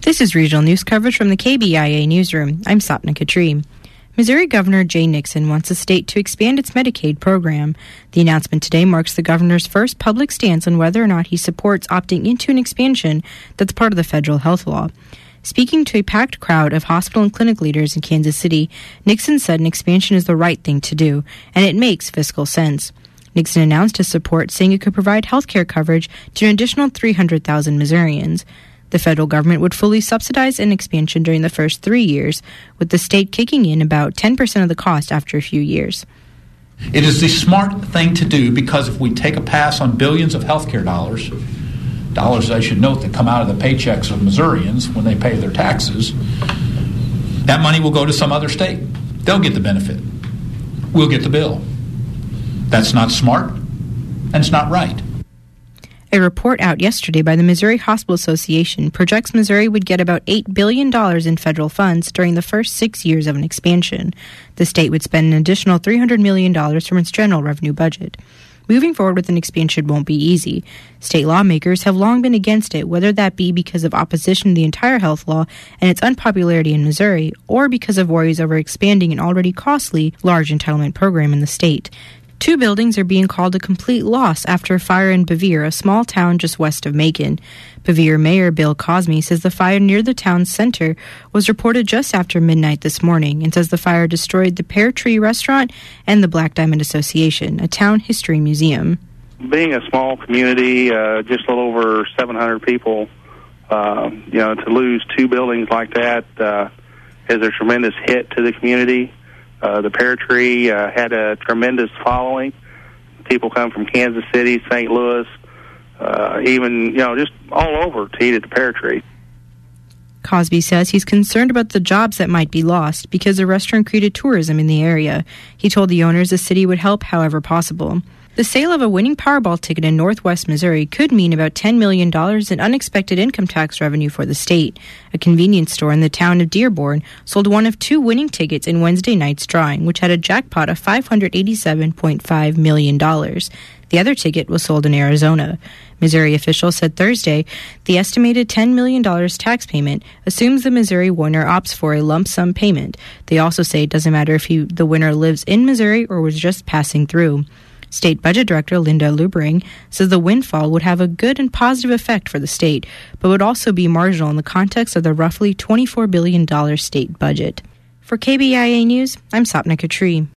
This is regional news coverage from the KBIA newsroom. I'm Sapna Katri. Missouri Governor Jay Nixon wants the state to expand its Medicaid program. The announcement today marks the governor's first public stance on whether or not he supports opting into an expansion that's part of the federal health law. Speaking to a packed crowd of hospital and clinic leaders in Kansas City, Nixon said an expansion is the right thing to do, and it makes fiscal sense. Nixon announced his support, saying it could provide health care coverage to an additional 300,000 Missourians. The federal government would fully subsidize an expansion during the first 3 years, with the state kicking in about 10% of the cost after a few years. It is the smart thing to do because if we take a pass on billions of healthcare dollars, I should note, that come out of the paychecks of Missourians when they pay their taxes, that money will go to some other state. They'll get the benefit. We'll get the bill. That's not smart, and it's not right. A report out yesterday by the Missouri Hospital Association projects Missouri would get about $8 billion in federal funds during the first 6 years of an expansion. The state would spend an additional $300 million from its general revenue budget. Moving forward with an expansion won't be easy. State lawmakers have long been against it, whether that be because of opposition to the entire health law and its unpopularity in Missouri, or because of worries over expanding an already costly large entitlement program in the state. 2 buildings are being called a complete loss after a fire in Bevier, a small town just west of Macon. Bevier Mayor Bill Cosme says the fire near the town's center was reported just after midnight this morning, and says the fire destroyed the Pear Tree Restaurant and the Black Diamond Association, a town history museum. Being a small community, just a little over 700 people, to lose 2 buildings like that is a tremendous hit to the community. The Pear Tree had a tremendous following. People come from Kansas City, St. Louis, just all over to eat at the Pear Tree. Cosby says he's concerned about the jobs that might be lost because the restaurant created tourism in the area. He told the owners the city would help however possible. The sale of a winning Powerball ticket in northwest Missouri could mean about $10 million in unexpected income tax revenue for the state. A convenience store in the town of Dearborn sold one of 2 winning tickets in Wednesday night's drawing, which had a jackpot of $587.5 million. The other ticket was sold in Arizona. Missouri officials said Thursday the estimated $10 million tax payment assumes the Missouri winner opts for a lump sum payment. They also say it doesn't matter if the winner lives in Missouri or was just passing through. State Budget Director Linda Lubring says the windfall would have a good and positive effect for the state, but would also be marginal in the context of the roughly $24 billion state budget. For KBIA News, I'm Sapna Katri.